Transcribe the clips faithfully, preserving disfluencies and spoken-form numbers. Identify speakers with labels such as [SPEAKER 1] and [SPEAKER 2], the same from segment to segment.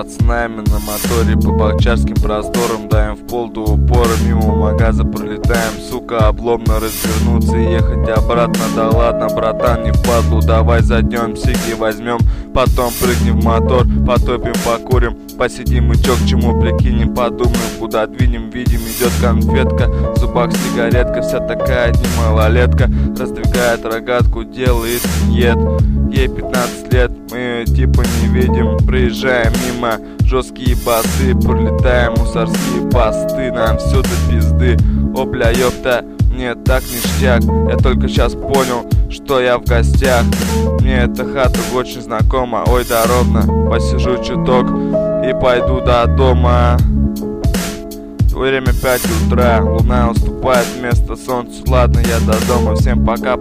[SPEAKER 1] пацанами на моторе по бокчарским просторам, даем в пол до упора, мимо магаза пролетаем, сука, обломно развернуться и ехать обратно. Да ладно, братан, не впадлу, давай заднем сиги возьмем, потом прыгнем в мотор, потопим, покурим, посидим и чё к чему прикинем, подумаем, куда двинем, видим, идет конфетка, в зубах сигаретка, вся такая не малолетка, раздвигает рогатку, делает ед. Ей пятнадцать лет, мы ее типа не видим, проезжаем мимо, жесткие басы, пролетаем мусорские посты, нам все до пизды. О, бля, ёпта, мне так ништяк, я только сейчас понял, что я в гостях. Мне эта хата очень знакома, ой, да ровно, посижу чуток и пойду до дома. Время пять утра, луна уступает место солнцу, ладно, я до дома, всем пока.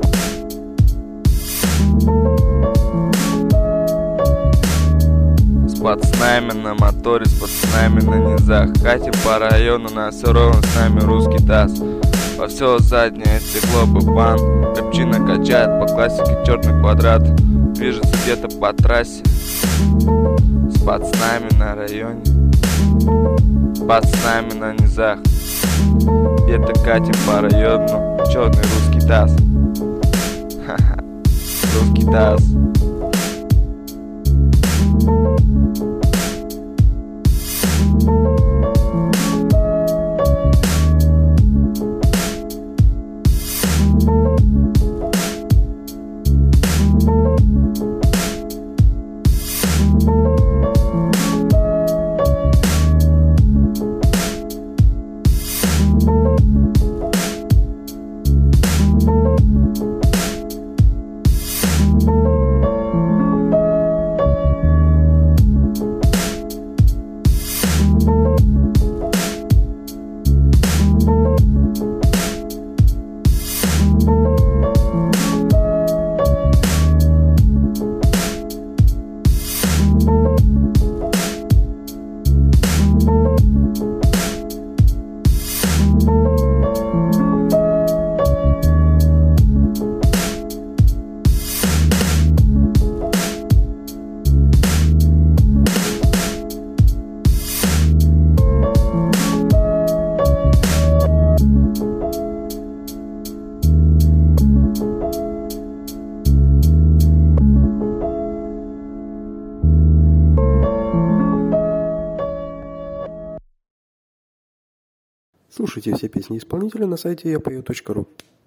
[SPEAKER 1] С пацанами на моторе, с пацанами на низах, катим по району, на все ровно, с нами русский таз. Во все заднее стекло бубан, капчино качает по классике черный квадрат, движется где-то по трассе. С пацанами на районе, с пацанами на низах, где-то катим по району, черный русский таз. Ха-ха, русский таз.
[SPEAKER 2] Слушайте все песни исполнителя на сайте я пою точка ру.